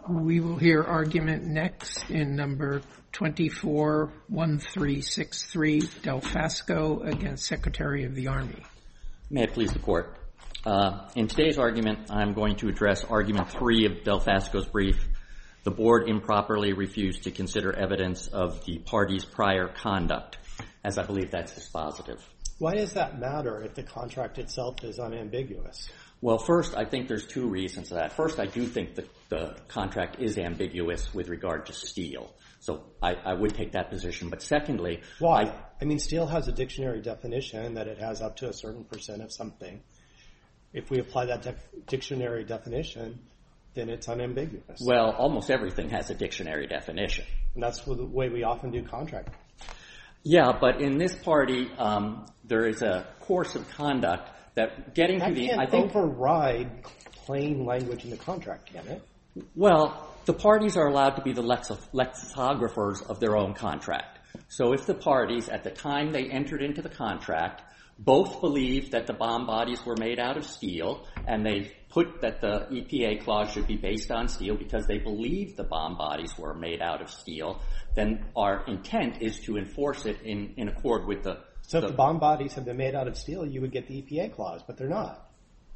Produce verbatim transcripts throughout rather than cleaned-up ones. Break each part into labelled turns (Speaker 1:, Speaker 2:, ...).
Speaker 1: We will hear argument next in number twenty-four one three six three, Delfasco against Secretary of the Army.
Speaker 2: May it please the Court. Uh, in today's argument, I'm going to address argument three of Delfasco's brief. The Board improperly refused to consider evidence of the party's prior conduct, as I believe that's dispositive.
Speaker 3: Why does that matter if the contract itself is unambiguous?
Speaker 2: Well, first, I think there's two reasons for that. First, I do think that the contract is ambiguous with regard to steel. So I, I would take that position. But secondly...
Speaker 3: Why? I, I mean, steel has a dictionary definition that it has up to a certain percent of something. If we apply that def- dictionary definition, then it's unambiguous.
Speaker 2: Well, almost everything has a dictionary definition.
Speaker 3: And that's the way we often do contract.
Speaker 2: Yeah, but in this party, um, there is a course of conduct that getting
Speaker 3: that
Speaker 2: to the...
Speaker 3: can't
Speaker 2: I think
Speaker 3: override plain language in the contract, can it?
Speaker 2: Well, the parties are allowed to be the lex- lexicographers of their own contract. So if the parties, at the time they entered into the contract, both believed that the bomb bodies were made out of steel, and they put that the E P A clause should be based on steel because they believed the bomb bodies were made out of steel, then our intent is to enforce it in, in accord with the...
Speaker 3: So
Speaker 2: the,
Speaker 3: if the bomb bodies have been made out of steel, you would get the E P A clause, but they're not.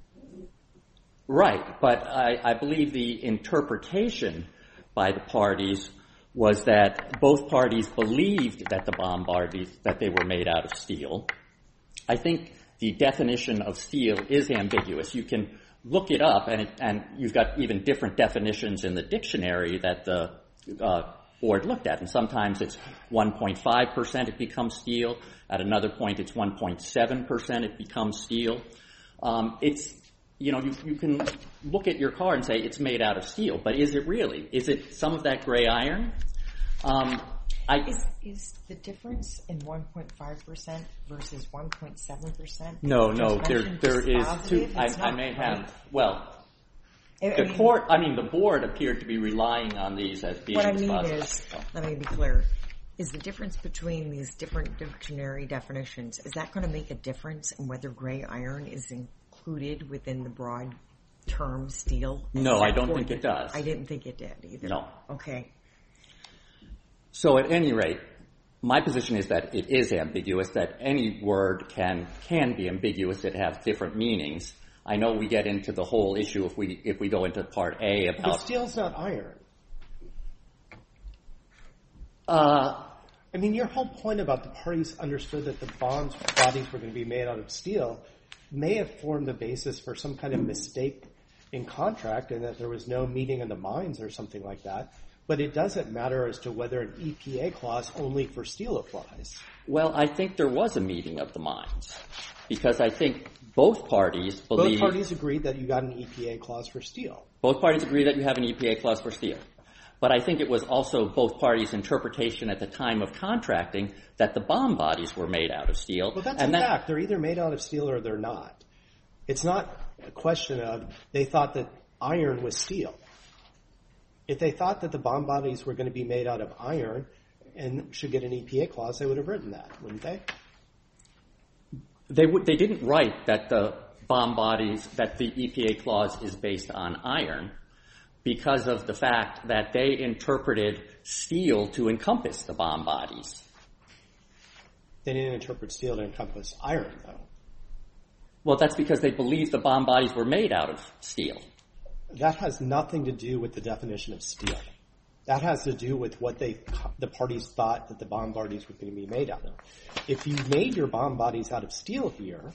Speaker 2: Right, but I, I believe the interpretation by the parties was that both parties believed that the bomb bodies, that they were made out of steel. I think the definition of steel is ambiguous. You can look it up, and, it, and you've got even different definitions in the dictionary that the uh, Board looked at. And sometimes it's one point five percent it becomes steel. At another point, it's one point seven percent it becomes steel. Um, it's, you know, you, you can look at your car and say it's made out of steel, but is it really? Is it some of that gray iron? Um, I,
Speaker 4: is, is the difference in one point five percent versus one point seven percent?
Speaker 2: No, no, there, there is two. I, I may have, well, I, the I mean, court, I mean, the Board appeared to be relying on these as being
Speaker 4: What I mean
Speaker 2: dispositive.
Speaker 4: is, let me be clear, is the difference between these different dictionary definitions, is that going to make a difference in whether gray iron is included within the broad term steel?
Speaker 2: No, I don't think it does.
Speaker 4: I didn't think it did either.
Speaker 2: No.
Speaker 4: Okay.
Speaker 2: So at any rate, my position is that it is ambiguous, that any word can can be ambiguous. It has different meanings. I know we get into the whole issue if we if we go into Part A about...
Speaker 3: But steel's not iron.
Speaker 2: Uh,
Speaker 3: I mean, your whole point about the parties understood that the bomb bodies were going to be made out of steel may have formed the basis for some kind of mistake in contract and that there was no meeting of the minds or something like that. But it doesn't matter as to whether an E P A clause only for steel applies.
Speaker 2: Well, I think there was a meeting of the minds because I think both parties believe...
Speaker 3: Both parties agreed that you got an E P A clause for steel.
Speaker 2: Both parties agree that you have an E P A clause for steel. But I think it was also both parties' interpretation at the time of contracting that the bomb bodies were made out of steel.
Speaker 3: Well, that's
Speaker 2: and
Speaker 3: a
Speaker 2: that,
Speaker 3: fact. They're either made out of steel or they're not. It's not a question of they thought that iron was steel. If they thought that the bomb bodies were going to be made out of iron and should get an E P A clause, they would have written that, wouldn't they?
Speaker 2: They, w- they didn't write that the bomb bodies, that the E P A clause is based on iron because of the fact that they interpreted steel to encompass the bomb bodies.
Speaker 3: They didn't interpret steel to encompass iron, though.
Speaker 2: Well, that's because they believed the bomb bodies were made out of steel.
Speaker 3: That has nothing to do with the definition of steel. That has to do with what they, the parties thought that the bomb bodies were going to be made out of. If you made your bomb bodies out of steel here,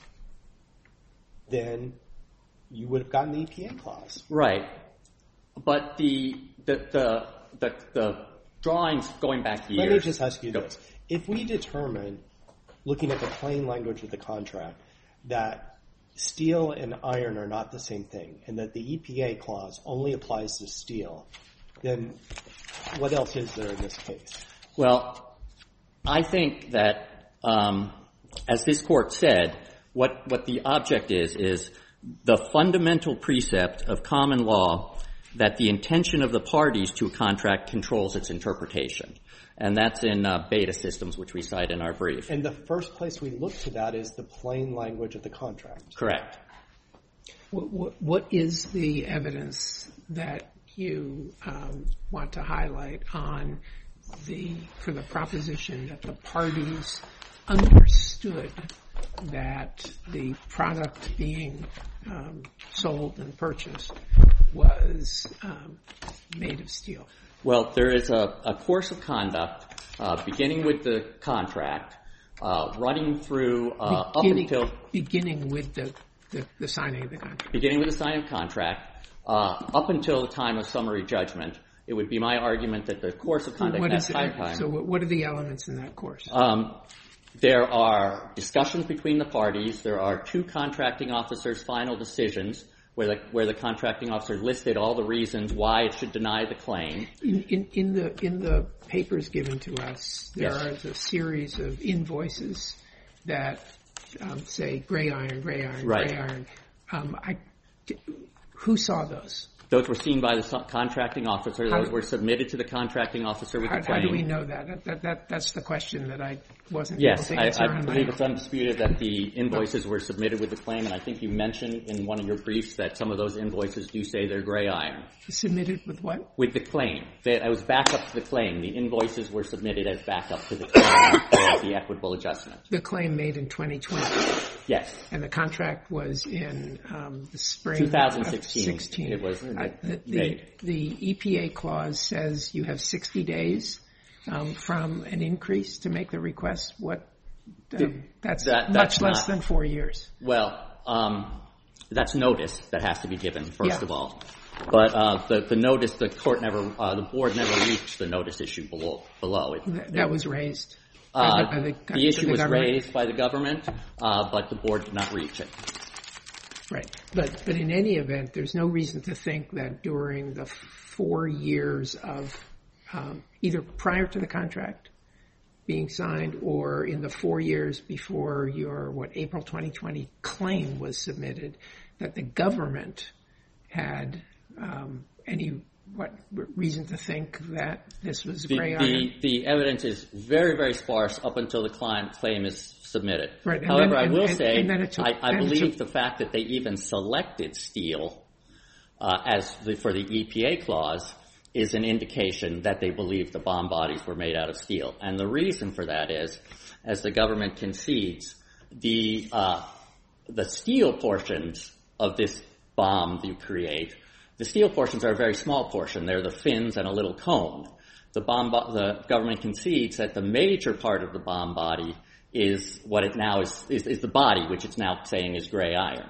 Speaker 3: then you would have gotten the E P A clause.
Speaker 2: Right. But the the the the, the drawings going back years...
Speaker 3: Let me just ask you this. If we determine, looking at the plain language of the contract, that steel and iron are not the same thing, and that the E P A clause only applies to steel, then what else is there in this case?
Speaker 2: Well, I think that, um, as this Court said, what, what the object is, is the fundamental precept of common law that the intention of the parties to a contract controls its interpretation. And that's in uh, Beta Systems, which we cite in our brief.
Speaker 3: And the first place we look to that is the plain language of the contract.
Speaker 2: Correct.
Speaker 1: What, what, what is the evidence that you um, want to highlight on the for the proposition that the parties understood that the product being um, sold and purchased was um, made of steel?
Speaker 2: Well, there is a, a course of conduct uh, beginning with the contract, uh, running through uh,
Speaker 1: beginning,
Speaker 2: up until
Speaker 1: beginning with the, the, the signing of the contract.
Speaker 2: Beginning with the signing of the contract, uh, up until the time of summary judgment. It would be my argument that the course of conduct
Speaker 1: What
Speaker 2: at
Speaker 1: is
Speaker 2: that
Speaker 1: it,
Speaker 2: time.
Speaker 1: so what are the elements in that course?
Speaker 2: Um, there are discussions between the parties. There are two contracting officers' final decisions where the where the contracting officer listed all the reasons why it should deny the claim.
Speaker 1: In, in, in the in the papers given to us, there
Speaker 2: Yes.
Speaker 1: are a series of invoices that um, say gray iron, gray iron,
Speaker 2: Right.
Speaker 1: gray iron. Um, I, who saw those?
Speaker 2: Those were seen by the su- contracting officer. Those
Speaker 1: How-
Speaker 2: were submitted to the contracting officer with
Speaker 1: How,
Speaker 2: the
Speaker 1: how
Speaker 2: claim.
Speaker 1: do we know that? That, that, that? That's the question that I wasn't
Speaker 2: Yes,
Speaker 1: able to
Speaker 2: I,
Speaker 1: answer.
Speaker 2: I
Speaker 1: on my
Speaker 2: believe
Speaker 1: own.
Speaker 2: it's undisputed that the invoices were submitted with the claim, and I think you mentioned in one of your briefs that some of those invoices do say they're gray iron.
Speaker 1: Submitted with what?
Speaker 2: With the claim. That I was backup to the claim. The invoices were submitted as backup to the claim for the equitable adjustment.
Speaker 1: The claim made in twenty twenty,
Speaker 2: Yes.
Speaker 1: and the contract was in um, the spring
Speaker 2: twenty sixteen.
Speaker 1: of sixteen.
Speaker 2: It was
Speaker 1: Uh, the, the,
Speaker 2: made.
Speaker 1: the E P A clause says you have sixty days um, from an increase to make the request. What? Um, that's
Speaker 2: that-
Speaker 1: much
Speaker 2: that's
Speaker 1: less
Speaker 2: not-
Speaker 1: than four years.
Speaker 2: Well, um, that's notice that has to be given, first
Speaker 1: Yeah.
Speaker 2: of all. But uh, the, the notice, the court never, uh, the board never reached the notice issue below. below. It,
Speaker 1: That, that was raised.
Speaker 2: uh,
Speaker 1: by the, by
Speaker 2: the,
Speaker 1: the,
Speaker 2: issue
Speaker 1: the
Speaker 2: was
Speaker 1: government.
Speaker 2: raised by the government, uh, but the board did not reach it.
Speaker 1: Right. But but in any event, there's no reason to think that during the four years of um, either prior to the contract being signed or in the four years before your, what, April twenty twenty claim was submitted, that the government had um, any, what, reason to think that this was
Speaker 2: The,
Speaker 1: gray iron?
Speaker 2: the, the evidence is very, very sparse up until the client claim is submitted.
Speaker 1: Right, and
Speaker 2: However,
Speaker 1: then-
Speaker 2: I
Speaker 1: and-
Speaker 2: will
Speaker 1: and-
Speaker 2: say,
Speaker 1: and then it took-
Speaker 2: I, I
Speaker 1: then it
Speaker 2: believe
Speaker 1: took-
Speaker 2: the fact that they even selected steel uh, as the, for the E P A clause is an indication that they believe the bomb bodies were made out of steel. And the reason for that is, as the government concedes, the uh, the steel portions of this bomb you create, the steel portions are a very small portion. They're the fins and a little cone. The bomb, bo- the government concedes that the major part of the bomb body is what it now is, is, is the body, which it's now saying is gray iron.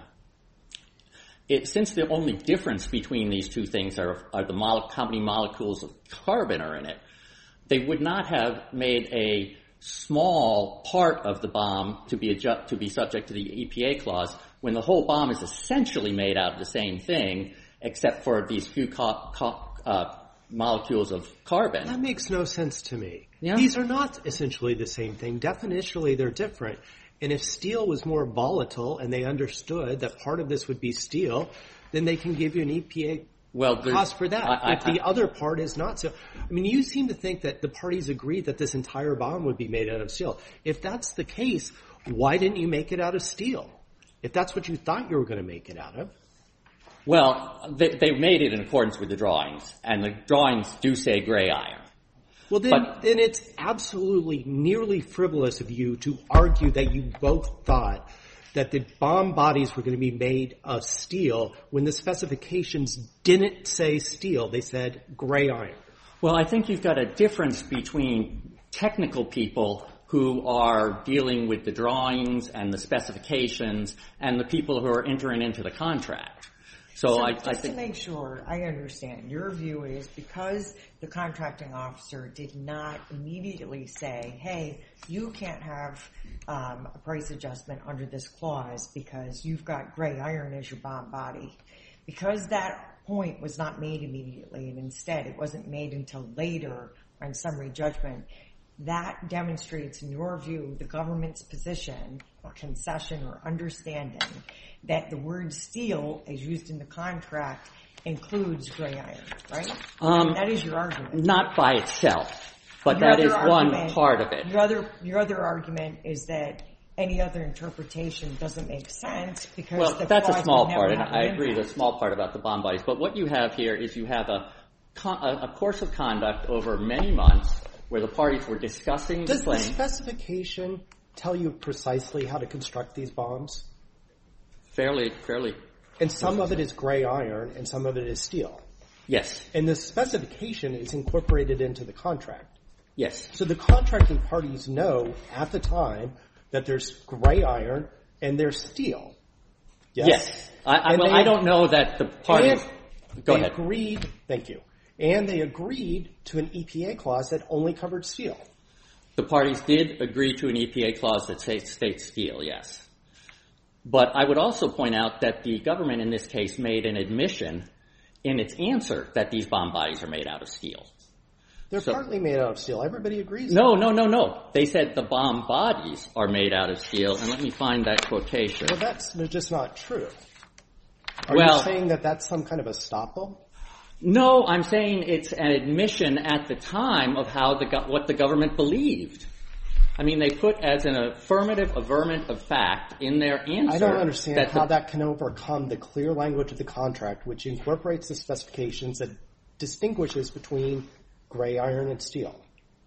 Speaker 2: It, since the only difference between these two things are, are the mole, how many molecules of carbon are in it, they would not have made a small part of the bomb to be adjust, to be subject to the E P A clause when the whole bomb is essentially made out of the same thing, except for these few co- co- uh, molecules of carbon.
Speaker 3: That makes no sense to me.
Speaker 2: Yeah.
Speaker 3: These are not essentially the same thing. Definitionally, they're different. And if steel was more volatile and they understood that part of this would be steel, then they can give you an E P A
Speaker 2: Well, there's-
Speaker 3: cost for that.
Speaker 2: I- I-
Speaker 3: if the
Speaker 2: I-
Speaker 3: other part is not so. I mean, you seem to think that the parties agreed that this entire bomb would be made out of steel. If that's the case, why didn't you make it out of steel? If that's what you thought you were going to make it out of.
Speaker 2: Well, they, they made it in accordance with the drawings, and the drawings do say gray iron.
Speaker 3: Well, then,
Speaker 2: But-
Speaker 3: then it's absolutely nearly frivolous of you to argue that you both thought that the bomb bodies were going to be made of steel when the specifications didn't say steel. They said gray iron.
Speaker 2: Well, I think you've got a difference between technical people who are dealing with the drawings and the specifications and the people who are entering into the contract. So,
Speaker 4: So
Speaker 2: I,
Speaker 4: just
Speaker 2: I think
Speaker 4: to make sure I understand, your view is because the contracting officer did not immediately say, hey, you can't have um, a price adjustment under this clause because you've got gray iron as your bomb body. Because that point was not made immediately and instead it wasn't made until later on summary judgment, that demonstrates, in your view, the government's position or concession or understanding that the word steel, as used in the contract, includes gray iron, right?
Speaker 2: Um,
Speaker 4: that is your argument.
Speaker 2: not by itself, but
Speaker 4: Your
Speaker 2: that
Speaker 4: other
Speaker 2: is one
Speaker 4: argument-
Speaker 2: part of it.
Speaker 4: Your other, your other argument is that any other interpretation doesn't make sense because
Speaker 2: well,
Speaker 4: the
Speaker 2: that's a
Speaker 4: clause
Speaker 2: small
Speaker 4: would
Speaker 2: part,
Speaker 4: never
Speaker 2: and
Speaker 4: have
Speaker 2: I
Speaker 4: an
Speaker 2: agree, the
Speaker 4: impact.
Speaker 2: small part about the bond bodies. But what you have here is you have a, con- a, a course of conduct over many months where the parties were discussing
Speaker 3: Does
Speaker 2: the
Speaker 3: the
Speaker 2: claim.
Speaker 3: specification tell you precisely how to construct these bombs?
Speaker 2: Fairly, fairly,
Speaker 3: And some of it is gray iron and some of it is steel.
Speaker 2: yes,
Speaker 3: And the specification is incorporated into the contract.
Speaker 2: yes.
Speaker 3: So the contracting parties know at the time that there's gray iron and there's steel. Yes.
Speaker 2: Yes. I, I,
Speaker 3: And
Speaker 2: well,
Speaker 3: they-
Speaker 2: I don't know that the parties.
Speaker 3: And
Speaker 2: Go
Speaker 3: they
Speaker 2: ahead.
Speaker 3: agreed, thank you, and they agreed to an E P A clause that only covered steel.
Speaker 2: The parties did agree to an E P A clause that states, states steel, yes. But I would also point out that the government in this case made an admission in its answer that these bomb bodies are made out of steel.
Speaker 3: They're
Speaker 2: So-
Speaker 3: partly made out of steel. Everybody agrees.
Speaker 2: No, no, no, no. They said the bomb bodies are made out of steel, and let me find that quotation.
Speaker 3: Well, that's just not true. Are
Speaker 2: Well-
Speaker 3: you saying that that's some kind of estoppel?
Speaker 2: No, I'm saying it's an admission at the time of how the go- what the government believed. I mean, they put as an affirmative averment of fact in their answer.
Speaker 3: I don't understand
Speaker 2: that the-
Speaker 3: how that can overcome the clear language of the contract, which incorporates the specifications that distinguishes between gray iron and steel.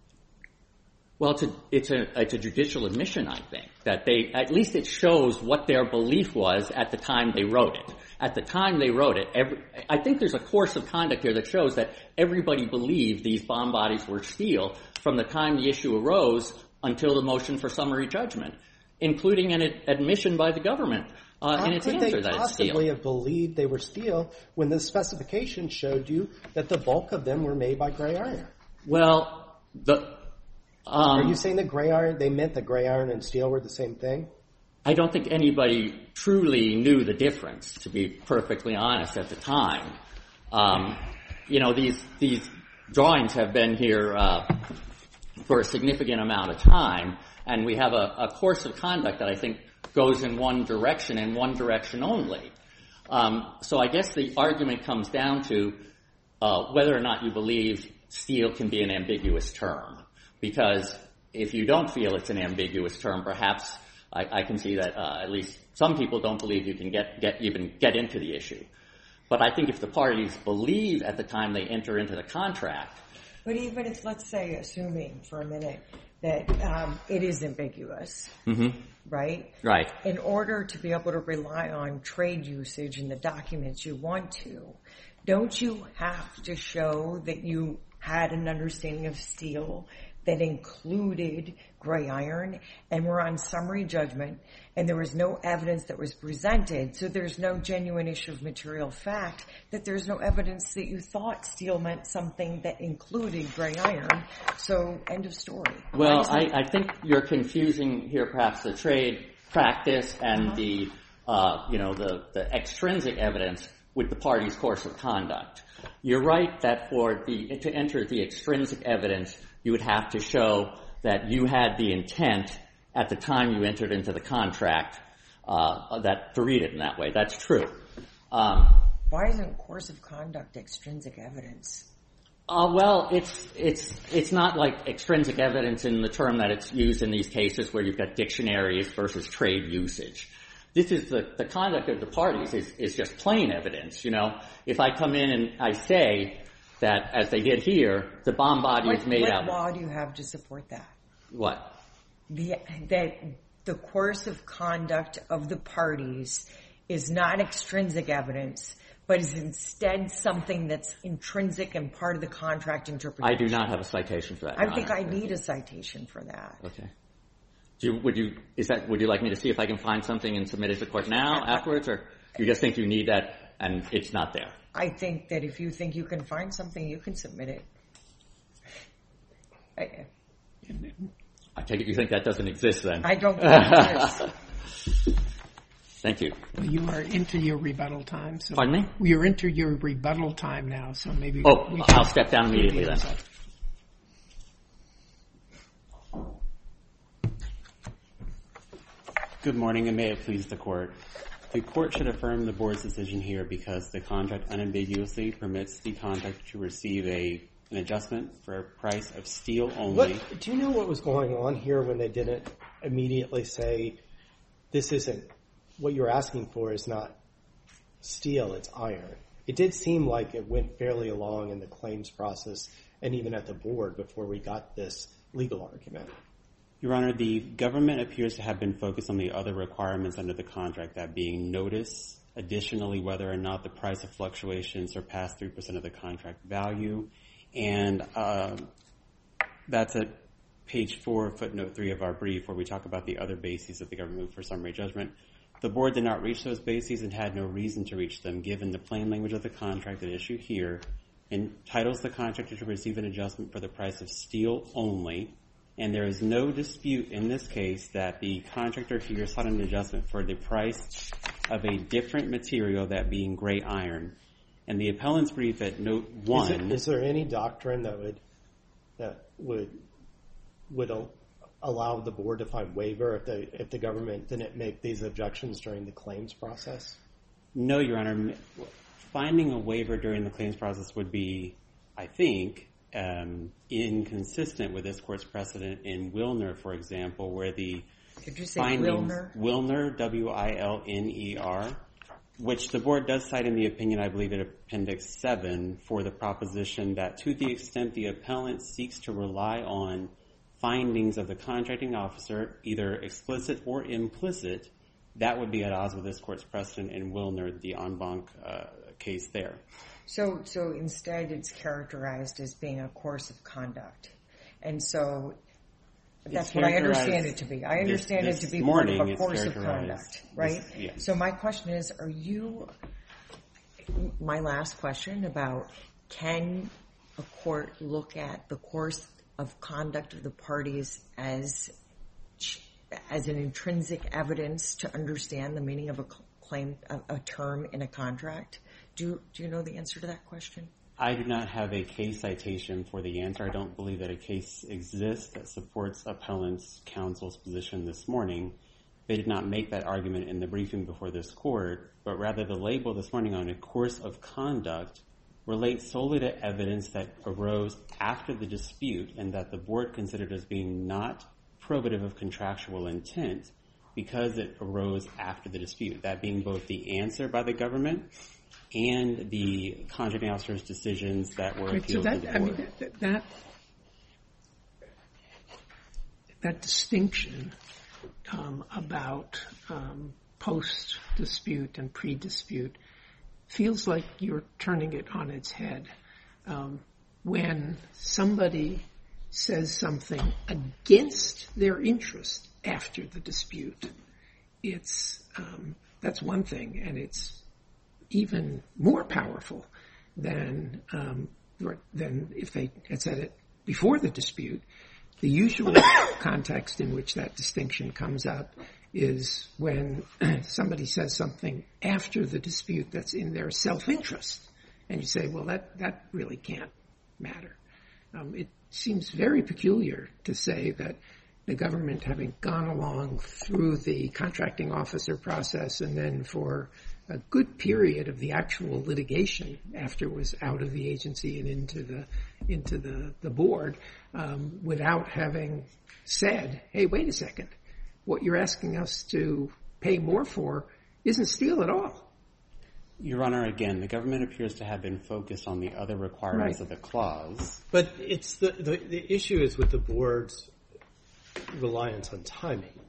Speaker 2: Well, it's a, it's a it's a judicial admission, I think, that they at least it shows what their belief was at the time they wrote it. At the time they wrote it, every, I think there's a course of conduct here that shows that everybody believed these bomb bodies were steel from the time the issue arose until the motion for summary judgment, including an ad- admission by the government uh,
Speaker 3: How
Speaker 2: in its
Speaker 3: could
Speaker 2: answer
Speaker 3: they
Speaker 2: that it's
Speaker 3: possibly
Speaker 2: steel.
Speaker 3: have believed they were steel when the specification showed you that the bulk of them were made by gray iron?
Speaker 2: Well, the um,
Speaker 3: Are you saying that gray iron, they meant that gray iron and steel were the same thing?
Speaker 2: I don't think anybody truly knew the difference, to be perfectly honest, at the time. Um, you know, these these drawings have been here uh, for a significant amount of time, and we have a, a course of conduct that I think goes in one direction and one direction only. Um, so I guess the argument comes down to uh, whether or not you believe steel can be an ambiguous term. Because if you don't feel it's an ambiguous term, perhaps I, I can see that uh, at least some people don't believe you can get, get even get into the issue. But I think if the parties believe at the time they enter into the contract.
Speaker 4: But even if, let's say, assuming for a minute that um, it is ambiguous,
Speaker 2: Mm-hmm.
Speaker 4: right?
Speaker 2: Right.
Speaker 4: In order to be able to rely on trade usage in the documents you want to, don't you have to show that you had an understanding of steel that included gray iron, and we're on summary judgment, and there was no evidence that was presented, so there's no genuine issue of material fact, that there's no evidence that you thought steel meant something that included gray iron, so end of story.
Speaker 2: Well,
Speaker 4: Why
Speaker 2: I,
Speaker 4: isn't-
Speaker 2: I think you're confusing here perhaps the trade practice and
Speaker 4: Uh-huh.
Speaker 2: the, uh, you know, the, the extrinsic evidence with the party's course of conduct. You're right that for the to enter the extrinsic evidence, you would have to show that you had the intent at the time you entered into the contract uh, that to read it in that way. That's true. Um,
Speaker 4: Why isn't course of conduct extrinsic evidence?
Speaker 2: Uh, well, it's it's it's not like extrinsic evidence in the term that it's used in these cases where you've got dictionaries versus trade usage. This is the, the conduct of the parties is, is just plain evidence, you know. If I come in and I say that, as they did here, the bomb body
Speaker 4: What,
Speaker 2: is made
Speaker 4: what
Speaker 2: out of...
Speaker 4: law do you have to support that?
Speaker 2: What?
Speaker 4: The, that the course of conduct of the parties is not extrinsic evidence, but is instead something that's intrinsic and part of the contract interpretation.
Speaker 2: I do not have a citation for that.
Speaker 4: I
Speaker 2: Your
Speaker 4: think
Speaker 2: Honor.
Speaker 4: I need a citation for that.
Speaker 2: Okay. Do you, would you is that would you like me to see if I can find something and submit it to court now afterwards, or you just think you need that and it's not there?
Speaker 4: I think that if you think you can find something, you can submit it. I,
Speaker 2: I take it you think that doesn't exist then.
Speaker 4: I don't think it is.
Speaker 2: Thank you.
Speaker 1: Well, you are into your rebuttal time. So
Speaker 2: Pardon me?
Speaker 1: You're into your rebuttal time now, so maybe.
Speaker 2: Oh,
Speaker 1: we
Speaker 2: I'll
Speaker 1: should-
Speaker 2: step down immediately then.
Speaker 5: Good morning, and may it please the Court. The Court should affirm the Board's decision here because the contract unambiguously permits the contractor to receive a an adjustment for a price of steel only.
Speaker 3: What, do you know what was going on here when they didn't immediately say, this isn't, what you're asking for is not steel, it's iron. It did seem like it went fairly along in the claims process and even at the board before we got this legal argument.
Speaker 5: Your Honor, the government appears to have been focused on the other requirements under the contract, that being notice, additionally whether or not the price of fluctuation surpassed three percent of the contract value, and uh, that's at page four, footnote three of our brief, where we talk about the other bases that the government moved for summary judgment. The board did not reach those bases and had no reason to reach them, given the plain language of the contract at issue here entitles the contractor to receive an adjustment for the price of steel only, and there is no dispute in this case that the contractor here sought an adjustment for the price of a different material, that being gray iron. And the appellant's brief at note one...
Speaker 3: Is, it, is there any doctrine that would that would would allow the board to find waiver if the if the government didn't make these objections during the claims process?
Speaker 5: No, Your Honor. Finding a waiver during the claims process would be, I think, um, inconsistent with this court's precedent in Wilner, for example, where the
Speaker 4: Did you say
Speaker 5: findings...
Speaker 4: Wilner?
Speaker 5: Wilner, W I L N E R, which the board does cite in the opinion, I believe, in Appendix seven, for the proposition that to the extent the appellant seeks to rely on findings of the contracting officer, either explicit or implicit, that would be at odds with this court's precedent in Wilner, the en banc uh, case there.
Speaker 4: So, so instead it's characterized as being a course of conduct. And so that's what I understand it to be. I understand
Speaker 5: this,
Speaker 4: it to be
Speaker 5: part
Speaker 4: of a course of conduct, right?
Speaker 5: This, yes.
Speaker 4: So my question is, are you, my last question about can a court look at the course of conduct of the parties as as an intrinsic evidence to understand the meaning of a claim, a, a term in a contract? Do, do you know the answer to that question?
Speaker 5: I do not have a case citation for the answer. I don't believe that a case exists that supports appellant's counsel's position this morning. They did not make that argument in the briefing before this court, but rather the label this morning on a course of conduct relates solely to evidence that arose after the dispute and that the board considered as being not probative of contractual intent because it arose after the dispute, that being both the answer by the government and the contracting officer's decisions that were appealed
Speaker 1: so that,
Speaker 5: to the board.
Speaker 1: I mean, that, that, that distinction um, about um, post-dispute and pre-dispute feels like you're turning it on its head. Um, when somebody says something against their interest after the dispute, it's um, that's one thing, and it's even more powerful than um, than if they had said it before the dispute. The usual context in which that distinction comes up is when somebody says something after the dispute that's in their self-interest, and you say, well, that, that really can't matter. Um, it seems very peculiar to say that the government, having gone along through the contracting officer process and then for a good period of the actual litigation after it was out of the agency and into the into the, the board, um, without having said, hey, wait a second, what you're asking us to pay more for isn't steel at all.
Speaker 5: Your Honor, again, the government appears to have been focused on the other requirements
Speaker 1: Right.
Speaker 5: of the clause.
Speaker 3: But it's the, the the issue is with the board's reliance on timing,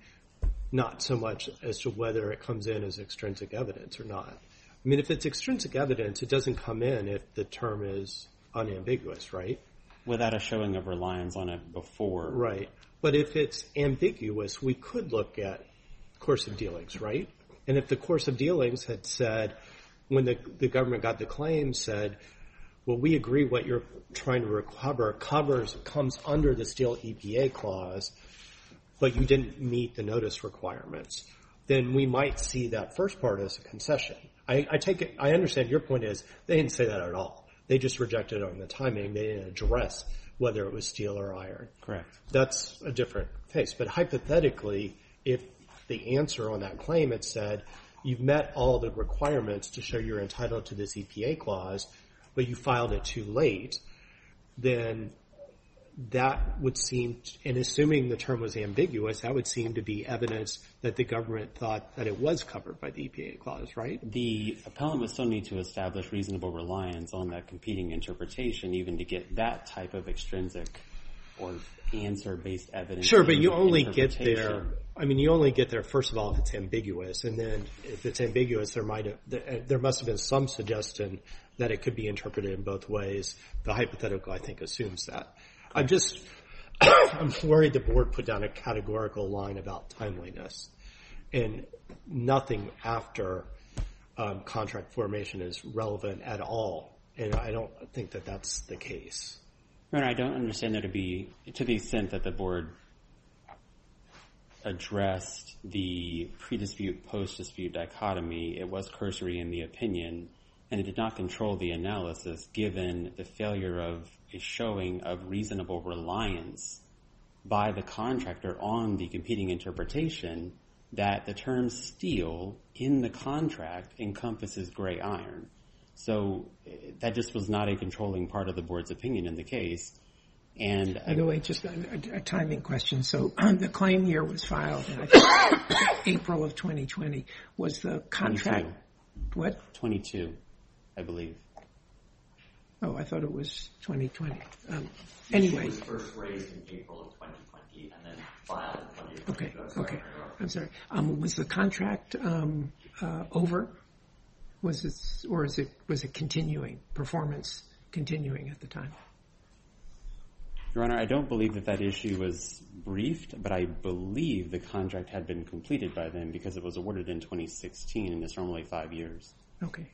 Speaker 3: not so much as to whether it comes in as extrinsic evidence or not. I mean, if it's extrinsic evidence, it doesn't come in if the term is unambiguous, right?
Speaker 5: Without a showing of reliance on it before.
Speaker 3: Right. But if it's ambiguous, we could look at course of dealings, right? And if the course of dealings had said, when the, the government got the claim, said, well, we agree what you're trying to recover covers comes under the steel E P A clause, but you didn't meet the notice requirements, then we might see that first part as a concession. I, I take it, I understand your point is they didn't say that at all. They just rejected it on the timing. They didn't address whether it was steel or iron.
Speaker 5: Correct.
Speaker 3: That's a different case. But hypothetically, if the answer on that claim had said, you've met all the requirements to show you're entitled to this E P A clause, but you filed it too late, then that would seem, and assuming the term was ambiguous, that would seem to be evidence that the government thought that it was covered by the E P A clause, right?
Speaker 5: The appellant would still need to establish reasonable reliance on that competing interpretation even to get that type of extrinsic or answer-based evidence.
Speaker 3: Sure, but you only get there, I mean, you only get there, first of all, if it's ambiguous, and then if it's ambiguous, there might have, there must have been some suggestion that it could be interpreted in both ways. The hypothetical, I think, assumes that. I'm just, I'm worried the board put down a categorical line about timeliness, and nothing after um, contract formation is relevant at all, and I don't think that that's the case.
Speaker 5: No, I don't understand there to be, to the extent that the board addressed the pre-dispute, post-dispute dichotomy, it was cursory in the opinion, and it did not control the analysis given the failure of a showing of reasonable reliance by the contractor on the competing interpretation that the term steel in the contract encompasses gray iron. So that just was not a controlling part of the board's opinion in the case. And
Speaker 1: by the way, just a, a timing question. So the claim here was filed in I think, April of twenty twenty. Was the contract
Speaker 5: twenty-two.
Speaker 1: What?
Speaker 5: twenty-two, I believe.
Speaker 1: Oh, I thought it was twenty twenty. Um, anyway,
Speaker 2: it was first raised in April of twenty twenty and then filed in twenty twenty.
Speaker 1: Okay, okay. I'm sorry. Um, was the contract um, uh, over? Was it, or is it, was it continuing, performance continuing at the time?
Speaker 5: Your Honor, I don't believe that that issue was briefed, but I believe the contract had been completed by then because it was awarded in twenty sixteen, and it's normally five years.
Speaker 1: Okay.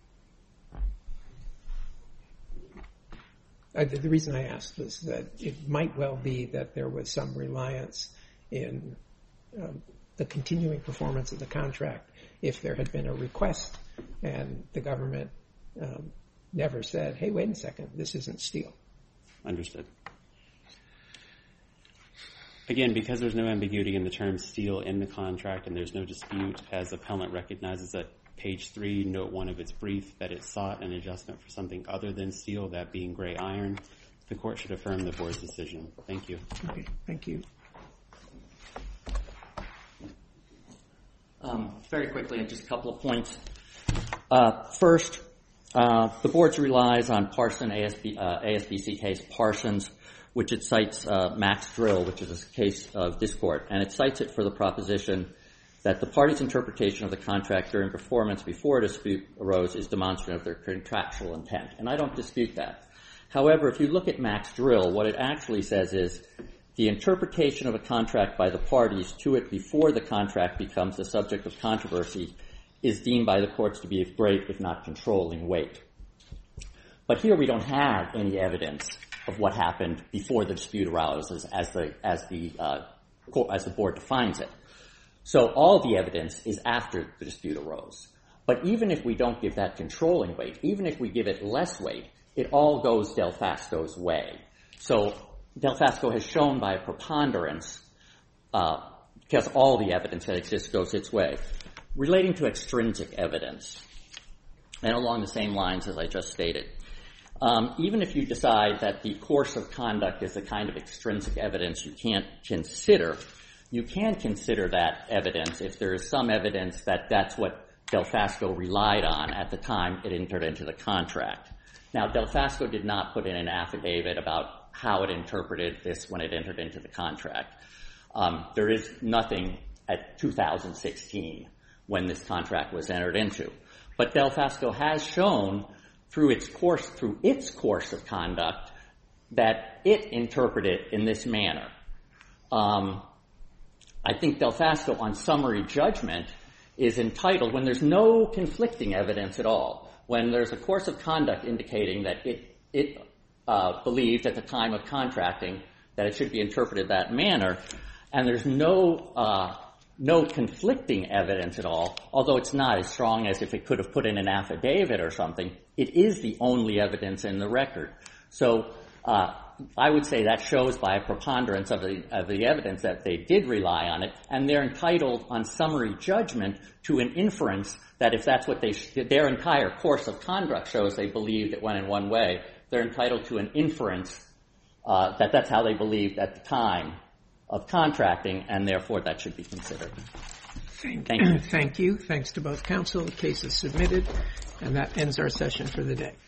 Speaker 1: Uh, the, the reason I asked was that it might well be that there was some reliance in um, the continuing performance of the contract if there had been a request and the government um, never said, hey, wait a second, this isn't steel.
Speaker 5: Understood. Again, because there's no ambiguity in the term steel in the contract and there's no dispute, as the appellant recognizes at page three, note one of its brief, that it sought an adjustment for something other than steel, that being gray iron, the court should affirm the board's decision. Thank you.
Speaker 1: Okay, thank you.
Speaker 2: Um, very quickly, just a couple of points. Uh, first, uh, the board relies on Parson, A S B, uh, A S B C case Parsons, which it cites uh, Max Drill, which is a case of this court, and it cites it for the proposition that the party's interpretation of the contract during performance before a dispute arose is demonstrative of their contractual intent. And I don't dispute that. However, if you look at Max Drill, what it actually says is the interpretation of a contract by the parties to it before the contract becomes the subject of controversy is deemed by the courts to be of great, if not controlling, weight. But here we don't have any evidence of what happened before the dispute arises as the, as the, uh, as the board defines it. So all the evidence is after the dispute arose. But even if we don't give that controlling weight, even if we give it less weight, it all goes Del Fasco's way. So Del Fasco has shown by a preponderance, uh, because all the evidence that exists goes its way. Relating to extrinsic evidence, and along the same lines as I just stated, um, even if you decide that the course of conduct is the kind of extrinsic evidence you can't consider, you can consider that evidence if there is some evidence that that's what Del Fasco relied on at the time it entered into the contract. Now, Del Fasco did not put in an affidavit about how it interpreted this when it entered into the contract. Um, there is nothing at two thousand sixteen when this contract was entered into. But Del Fasco has shown through its course, through its course of conduct that it interpreted it in this manner. Um, I think Del Fasco, on summary judgment, is entitled, when there's no conflicting evidence at all, when there's a course of conduct indicating that it, it uh, believed at the time of contracting that it should be interpreted that manner, and there's no uh, no conflicting evidence at all, although it's not as strong as if it could have put in an affidavit or something, it is the only evidence in the record. So uh, I would say that shows by a preponderance of the, of the evidence that they did rely on it, and they're entitled on summary judgment to an inference that if that's what they, their entire course of conduct shows they believed it went in one way, they're entitled to an inference uh, that that's how they believed at the time of contracting, and therefore that should be considered.
Speaker 1: Thank,
Speaker 2: Thank you.
Speaker 1: Thank you. Thanks to both counsel. The case is submitted, and that ends our session for the day.